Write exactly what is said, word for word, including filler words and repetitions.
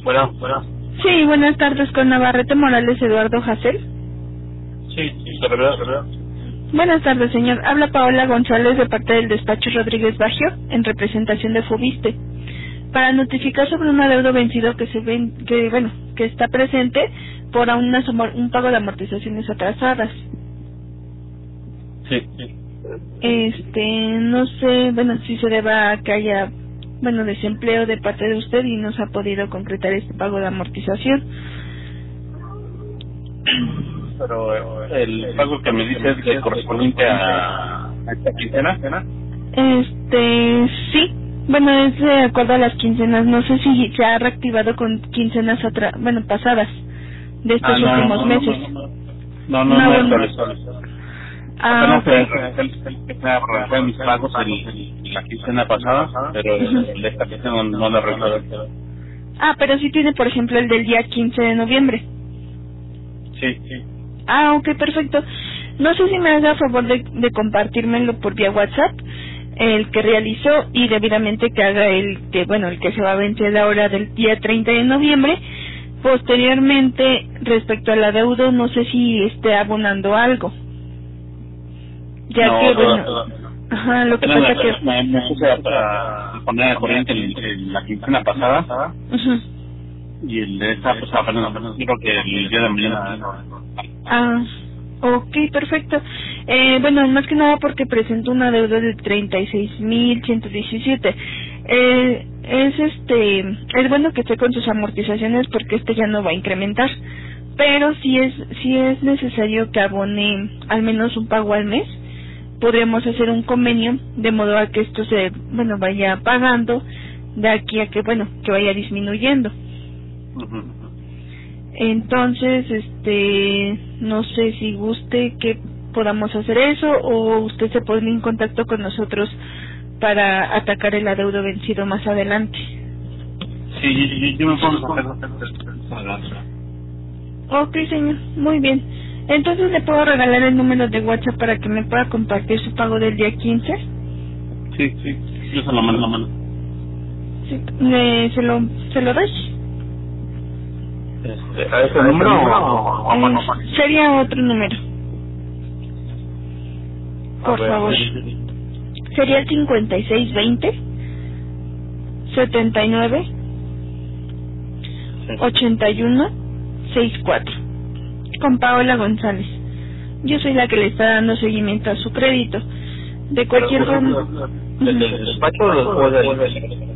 Bueno, bueno. Sí, buenas tardes, con Navarrete Morales Eduardo Jacel. Sí, sí, la verdad, la verdad. Buenas tardes, señor. Habla Paola González de parte del despacho Rodríguez Baggio, en representación de Fubiste, para notificar sobre un adeudo vencido que se ven, que bueno, que está presente por a unas amor- un pago de amortizaciones atrasadas. Sí, sí. Este, no sé, bueno, si se deba a que haya, bueno, desempleo de parte de usted y no se ha podido concretar este pago de amortización. Pero el pago que me dice es que correspondiente a, a esta quincena. Este, sí. Bueno, es de acuerdo a las quincenas. No sé si se ha reactivado con quincenas atra bueno, pasadas de estos Ah, no, últimos no, no, meses. no, no, no, no, No, no es bueno. actualizado. Ah, Apenas ok. se empecé a realizar mis pagos el, la quincena pasada, pero Ujú. el de esta quincena no, no lo recuerdo. Ah, pero sí tiene, por ejemplo, el del día quince de noviembre. Sí, sí. Ah, ok, perfecto. No sé si me haga favor de, de compartírmelo por vía WhatsApp, el que realizó, y debidamente que haga el que, bueno, el que se va a vencer ahora del día treinta de noviembre. Posteriormente, respecto al adeudo, no sé si esté abonando algo, ya No, que, toda, bueno, toda. ajá, lo que Apenas pasa me, que... me, me puse a, a poner al corriente el, el- la quincena pasada Ujú. y el de esta, pues apenas, apenas creo que el día de mañana. Ah, ok, perfecto. Eh, bueno, más que nada porque presento una deuda de treinta y seis mil ciento diecisiete. Eh, es este, es bueno que esté con sus amortizaciones porque este ya no va a incrementar. Pero si es, si es necesario que abone al menos un pago al mes, podríamos hacer un convenio de modo a que esto se, bueno, vaya pagando de aquí a que, bueno, que vaya disminuyendo. Ujú. Entonces, este, no sé si guste que podamos hacer eso o usted se pone en contacto con nosotros para atacar el adeudo vencido más adelante. Sí, yo, yo, yo me pongo a hacer. Ok, señor, muy bien. Entonces le puedo regalar el número de WhatsApp para que me pueda compartir su pago del día quince. Sí, sí, yo se lo mando, lo mando. Sí, le- se lo, se lo doy. Este, ¿a ese número o a mano? Eh, sería otro número, A por ver, favor. sí. Sería el cincuenta y seis veinte setenta y nueve Sí. ochenta y uno sesenta y cuatro, con Paola González. Yo soy la que le está dando seguimiento a su crédito. De Pero, cualquier forma... ¿desde el despacho o después del...?